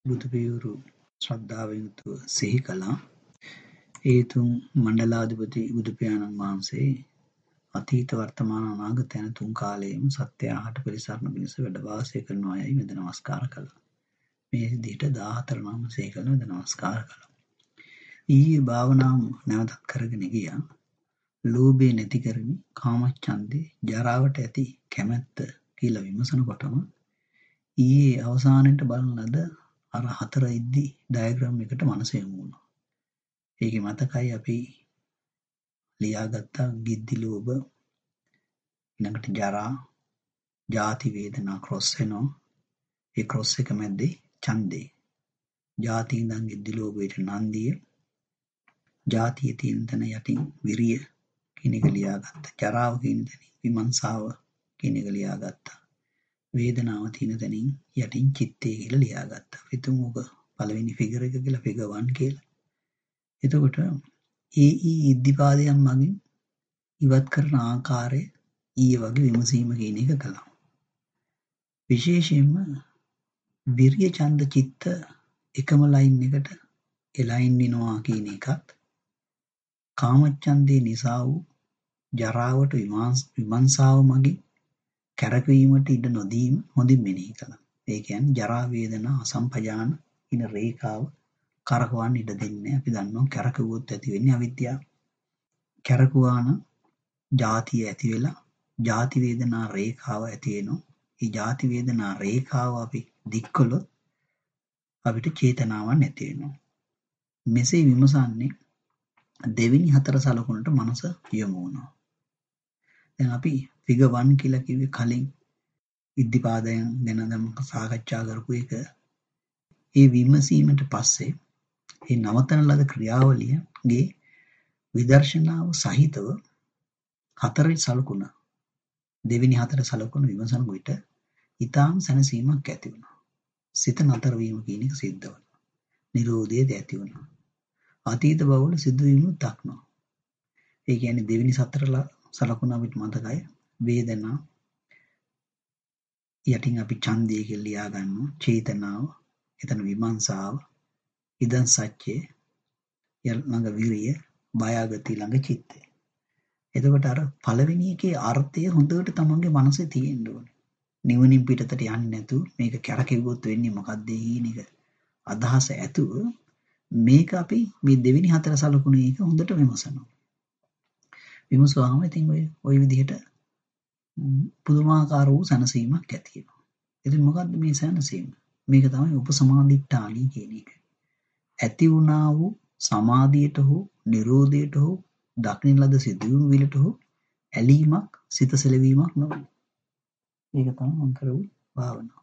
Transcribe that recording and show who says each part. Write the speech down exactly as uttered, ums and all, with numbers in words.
Speaker 1: බුදු පියවරු ශ්‍රද්ධාවෙන් යුතුව සිහි කළා. ඒ තුන් මණ්ඩලාධිපති බුදු පියාණන් වහන්සේ අතීත වර්තමාන අනාගත යන තුන් කාලයේම සත්‍ය අහට පිළිසරණ පිණිස වැඩ වාසය කරනවායයි මෙද නමස්කාර කළා. මේ විදිහට දාහතර නම සිහි කළ මෙද නමස්කාර කළා. ඊයේ භාවනාව නැවතත් කරගෙන ගියා. ලෝභය නැති කරමි, කාමච්ඡන්දේ, ජරාවට ඇති කැමැත්ත කියලා විමසනකොටම ඊයේ අවසානයේට බලන ලද අර හතර ඉද්දි ඩයග්‍රෑම් එකට මනස යොමු වුණා. ඒකේ මතකයි අපි ලියාගත්ත ගිද්දි ලෝභ ඊළඟට ජරා, ජාති වේදනා ක්‍රොස් වෙනවා. ඒ ක්‍රොස් එක මැද්දේ ඡන්දේ. ජාති ඉඳන් ගිද්දි ලෝභයට නන්දිය, ජාතිය තියෙන තැන යටින් විරිය කියන එක ලියාගත්තා. ජරාව කියන තැනින් විමර්ශාව කියන එක ලියාගත්තා. වේදනාව තියෙන තැනින් යටින් චිත්තය කියලා ලියාගත්තා. හිතමු ඔක පළවෙනි ෆිගර් එක කියලා ෆිගර් වන් කියලා. එතකොට ඒ ඊ ඉද්ධිපාදයන් මගින් ඉවත් කරන ආකාරය ඊයේ වගේ විමසීම කියන එක කළා. විශේෂයෙන්ම විරිය ඡන්ද චිත්ත එකම ලයින් එකට එලයින් වෙනවා කියන එකත් කාමච්ඡන්දේ නිසා වූ ජරාවට විමර්ශාව මගින් කැරකවීමට ඉඩ නොදීම හොඳින් මෙනෙහි කළා. ඒ කියන්නේ ජරා වේදනා අසම්පජාන ඉන රේඛාව කරකවන්න ඉඩ දෙන්නේ. අපි දන්නවා කැරකුවොත් ඇති වෙන්නේ අවිද්‍යාව. කැරකුවා නම් ජාතිය ඇති වෙලා ජාති වේදනා රේඛාව ඇති වෙනවා. මේ ජාති වේදනා රේඛාව අපි දික් කළොත් අපිට චේතනාවක් නැති වෙනවා. මෙසේ විමසන්නේ දෙවෙනි හතර සලකුණට මනස යොමු වුණා. දැන් අපි ෆිගර් වන් කියලා කිව්වේ කලින් ඉද්ධිපාදයන් ගැන නම් සාකච්ඡා කරපු එක. ඒ විමසීමට පස්සේ මේ නවතන ලද ක්‍රියාවලියගේ විදර්ශනාව සහිතව හතරේ සලකුණ දෙවෙනි හතර සලකුණ විමසන විට ඊටාම් සැනසීමක් ඇති වුණා. සිත නතර වීම කියන එක සිද්ධ වුණා. නිරෝධයද ඇති වුණා. අතීත බවවල සිදුවීමුත් දක්නවා. ඒ කියන්නේ දෙවෙනි සතර සලකුණ අපිට මතකයි. වේදනා යටින් අපි ඡන්දය කියලා ලියා ගන්නවා. චේතනාව, එතන විමර්ශාව, ඉදන් සත්‍යය, ළඟ විරිය, බයගති ළඟ චිත්තය. එතකොට අර පළවෙනි එකේ අර්ථය හොඳට තමන්ගේ මනසේ තියෙන්න ඕනේ. නිවනින් පිටතට යන්නේ නැතුව මේක කැරකෙව්වොත් වෙන්නේ මොකක්ද කියන එක අදහස ඇතුව මේක අපි මේ දෙවෙනි හතර සලකුණේ එක හොඳට විමසනවා. විමසුවාම ඉතින් ඔය ඔය විදිහට පුදුමාකාර වූ සැනසීමක් ඇති වෙනවා. ඉතින් මොකද්ද මේ සැනසීම? මේක තමයි උපසමාදිට්ඨානයි කියන එක. ඇති වුණා වූ සමාධියට හෝ නිරෝධයට හෝ දක්නින් ලද සිදුවීම් වලට හෝ ඇලීමක් සිත සැලවීමක් නොවේ. ඒක තමයි මම කරපු භාවනාව.